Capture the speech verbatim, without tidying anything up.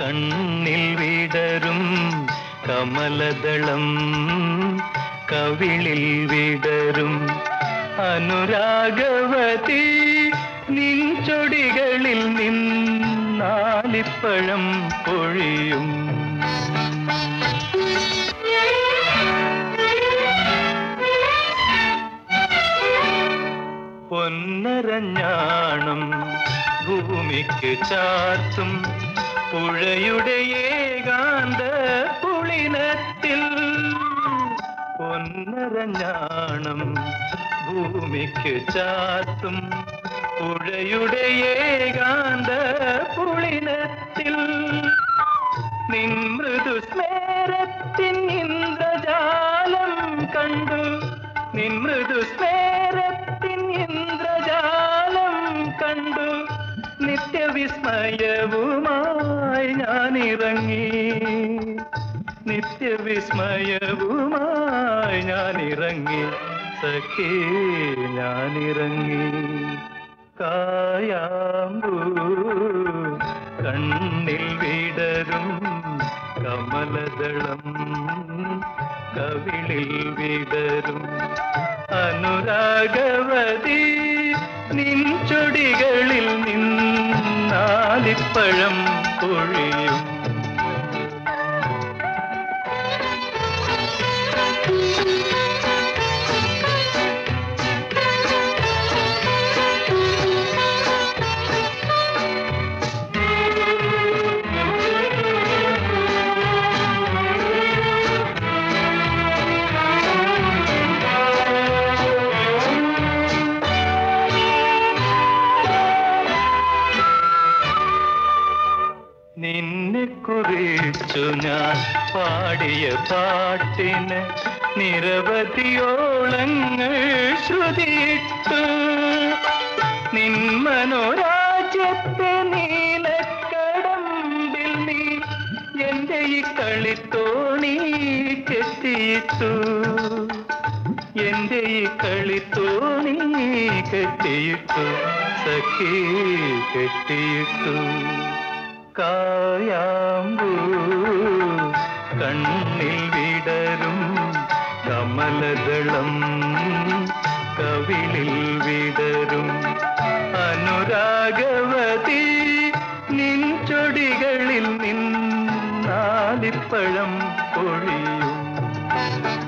കണ്ണിൽ വിടരും കമലദളം കവിളിൽ വിടരും അനുരാഗവതി നിൻ ചൊടികളിൽ നിന്നാലിപ്പഴം പൊഴിയും പൊന്നരഞ്ഞാണം ഭൂമിക്ക് ചാർത്തും പുഴയുടെ ഏകാന്ത പുളിനത്തിൽ പൊന്നരഞ്ഞാണം ഭൂമിക്ക് ചാർത്തും പുഴയുടെ ഏകാന്ത പുളിനത്തിൽ നിൻ മൃദുസ്മേരത്തിൻ ഇന്ദ്രജാലം കണ്ടു നിൻ മൃദുസ്മേരത്തിൻ ഇന്ദ്രജാലം കണ്ടു നിത്യവിസ്മയവുമായി ഞാനിറങ്ങി നിത്യവിസ്മയവുമായി ഞാനിറങ്ങി സഖി ഞാനിറങ്ങി കായാമ്പൂ കണ്ണിൽ വിടരും കമലദളം കവിളിൽ വിടരും അനുരാഗവതി നിൻ ചൊടികളിൽ നിന്നാലിപ്പഴം പൊഴിയും നിന്നെ കുറിച്ചു ഞാൻ പാടിയ പാട്ടിന് നിരവധിയോളങ്ങൾ ശ്രുതിയിട്ടു നിൻ മനോരാജ്യത്തെ നീലക്കടമ്പിൽ നീ എന്റെ ഈ കളിത്തോണി കെട്ടിയിട്ടു എന്റെ ഈ കളിത്തോണി കെട്ടിയിട്ടു സഖി കെട്ടിയിട്ടു കായാമ്പൂ കണ്ണിൽ വിടരും കമലദളം കവിളിൽ വിടരും അനുരാഗവതി നിൻ ചൊടികളിൽ നിന്നാലിപ്പഴം പൊഴിയും